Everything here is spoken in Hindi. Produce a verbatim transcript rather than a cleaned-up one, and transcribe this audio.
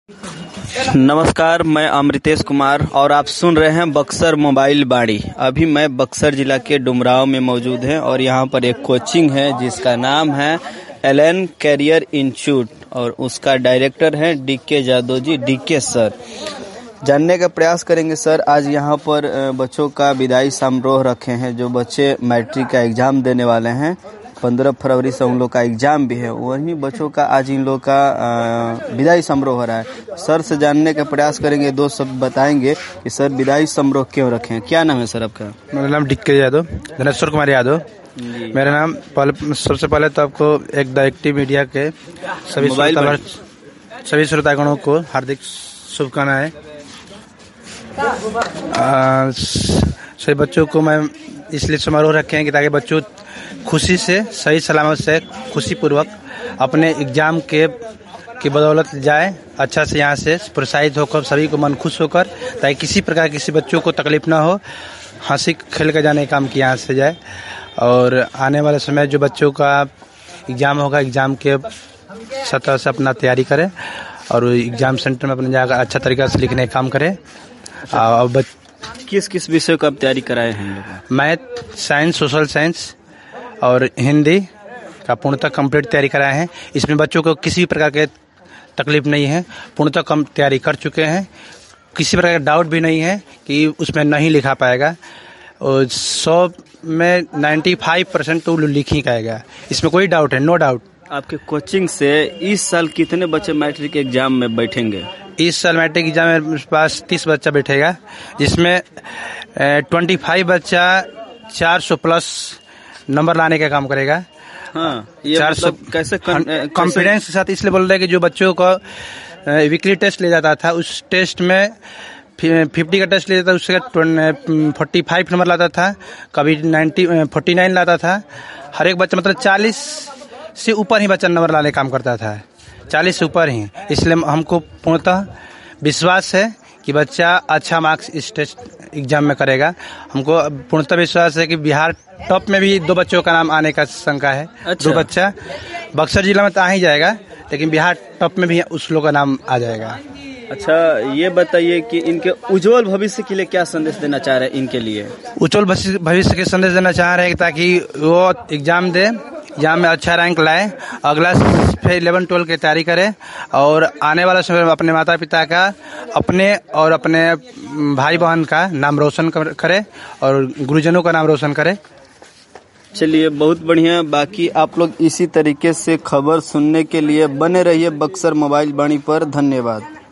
नमस्कार, मैं अमृतेश कुमार और आप सुन रहे हैं बक्सर मोबाइल बाड़ी। अभी मैं बक्सर जिला के डुमराव में मौजूद हैं और यहाँ पर एक कोचिंग है जिसका नाम है एलन कैरियर इंस्टीट्यूट और उसका डायरेक्टर है D K Yadav ji, D K sir. जानने का प्रयास करेंगे सर। आज यहाँ पर बच्चों का विदाई समारोह रखे हैं। जो बच्चे मैट्रिक का एग्जाम देने वाले हैं, पंद्रह फरवरी से उन लोग का एग्जाम भी है, वहीं बच्चों का आज इन लोग का विदाई समारोह हो रहा है। सर से जानने का प्रयास करेंगे, दो शब्द बताएंगे कि सर विदाई समारोह क्यों रखे हैं। क्या नाम है सर आपका? मेरा नाम डी के यादव, धनेश्वर कुमार यादव मेरा नाम। पहले सबसे पहले तो आपको एक द एक्टिव मीडिया के सभी श्रोता सभी श्रोतागणों को हार्दिक शुभकामनाएं। सभी बच्चों को मैं इसलिए समारोह रखे हैं कि ताकि बच्चों खुशी से, सही सलामत से, खुशी पूर्वक अपने एग्जाम के की बदौलत जाए, अच्छा से यहाँ से प्रोत्साहित होकर, सभी को मन खुश होकर, ताकि किसी प्रकार किसी बच्चों को तकलीफ ना हो, हंसी खेल कर जाने काम की यहाँ से जाए। और आने वाले समय जो बच्चों का एग्जाम होगा, एग्जाम के सतह से अपना तैयारी करें और एग्जाम सेंटर में अपने जाकर अच्छा तरीका से लिखने का काम करें। और किस किस विषय को आप तैयारी कराए हैं? मैथ, साइंस, सोशल साइंस और हिंदी का पूर्णतः कंप्लीट तैयारी कराए हैं। इसमें बच्चों को किसी भी प्रकार के तकलीफ नहीं है, पूर्णतः कम तैयारी कर चुके हैं। किसी प्रकार का डाउट भी नहीं है कि उसमें नहीं लिखा पाएगा। और सौ में पचानवे परसेंट तो लिख ही पाएगा, इसमें कोई डाउट है, नो डाउट। आपके कोचिंग से इस साल कितने बच्चे मैट्रिक एग्जाम में बैठेंगे? इस साल मैट्रिक एग्जाम में पास तीस बच्चा बैठेगा, जिसमें पच्चीस बच्चा चार सौ प्लस नंबर लाने का काम करेगा। हाँ, ये चार सौ मतलब कैसे कॉन्फिडेंस के साथ इसलिए बोल रहे हैं कि जो बच्चों को वीकली टेस्ट ले जाता था, उस टेस्ट में फिफ्टी का टेस्ट ले जाता था, उससे फोर्टी फाइव नंबर लाता था, कभी नाइन्टी फोर्टी नाइन लाता था। हर एक बच्चा मतलब चालीस से ऊपर ही बच्चा नंबर लाने का काम करता था, चालीस से ऊपर ही। इसलिए हमको पूर्णतः विश्वास है कि बच्चा अच्छा मार्क्स इस टेस्ट एग्जाम में करेगा। हमको पूर्णतः विश्वास है कि बिहार टॉप में भी दो बच्चों का नाम आने का शंका है। अच्छा। दो बच्चा बक्सर जिला में तो आ ही जाएगा, लेकिन बिहार टॉप में भी उस लोग का नाम आ जाएगा। अच्छा, ये बताइए कि इनके उज्जवल भविष्य के लिए क्या संदेश देना चाह रहे हैं? इनके लिए उज्जवल भविष्य के संदेश देना चाह रहे हैं ताकि वो एग्जाम दे, एग्जाम में अच्छा रैंक लाए, अगला फिर इलेवन ट्वेल्व की तैयारी करे और आने वाला समय में अपने माता पिता का, अपने और अपने भाई बहन का नाम रोशन करे और गुरुजनों का नाम रोशन करे। चलिए, बहुत बढ़िया। बाकी आप लोग इसी तरीके से खबर सुनने के लिए बने रहिए बक्सर मोबाइल बाड़ी पर। धन्यवाद।